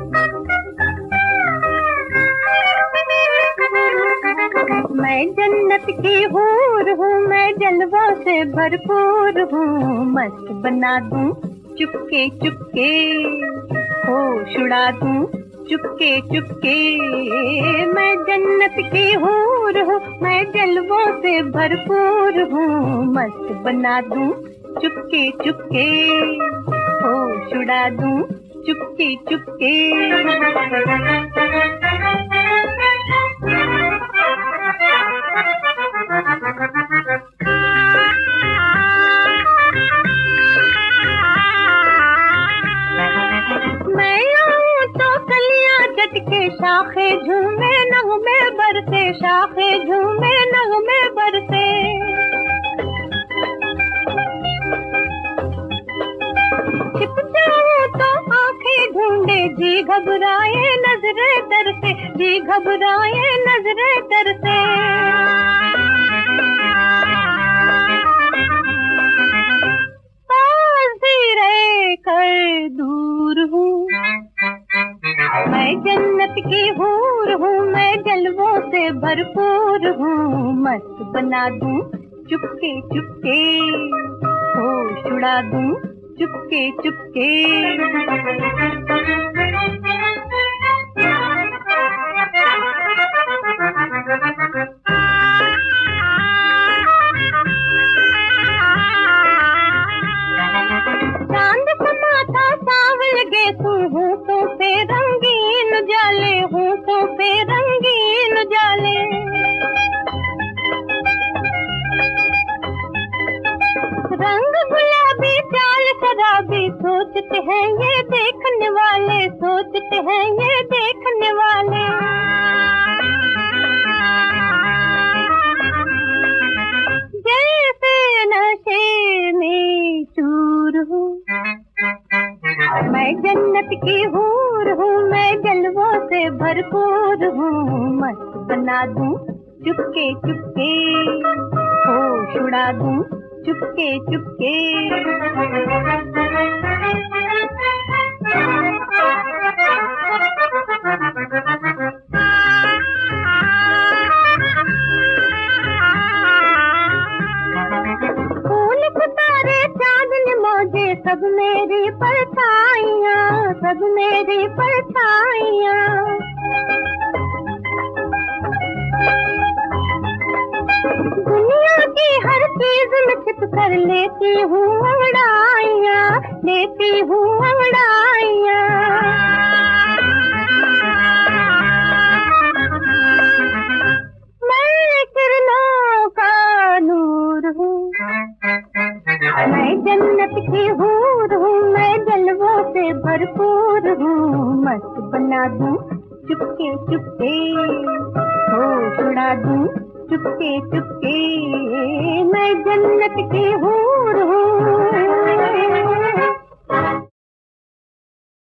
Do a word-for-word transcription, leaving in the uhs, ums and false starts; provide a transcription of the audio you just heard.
मैं जन्नत की हूर हूँ, मैं जलवा से भरपूर हूँ। मस्त बना दूँ चुपके चुपके, होश उड़ा दूँ चुपके चुपके। मैं जन्नत की हूर हूँ, मैं जलवों से भरपूर हूँ। मस्त बना दूँ चुपके चुपके, होश उड़ा दूँ चुपके चुपके। शाखे झूमे नगमे बरसे, शाखे झूमे नगमे बरसे। छिप जाऊं तो आंखें ढूंढे, जी घबराए नजरे तरसे, जी घबराए नजरे तरसे। पास भी रह कर दूर हूँ, मैं जन्नत की हूर हूँ, मैं जलवों से भरपूर हूँ। मस्त बना दूँ चुपके चुपके, होश उड़ा दूँ चुपके चुपके। चांद समाता सावल गे तू हूँ तो पे रंगीन जाले, हूँ तो पे रंगीन जाले। रंग गुलाबी चाल शराबी, सोचते हैं ये देखने वाले, सोचते हैं ये देखने वाले। जैसे नशे में चूर हूँ, मैं जन्नत की हूर हूँ, मैं जलवों से भरपूर हूँ। मस्त बना दूँ चुपके चुपके, होश उड़ा दूँ चुपके चुपके। फूल सितारे चांदनी मौजे, सब मेरी परछाइयाँ, सब मेरी परछाइयाँ। दुनिया की हर चीज में छिप कर लेती हूँ अंगड़ाइयाँ, लेती हूँ अंगड़ाइयाँ। मैं किरणों का नूर हूँ, मैं जन्नत की हूर हूँ, मैं जलवों से भरपूर हूँ। मस्त बना दूँ चुपके चुपके, होश उड़ा दूँ चुपके चुपके। मैं जन्नत की हूर हूँ,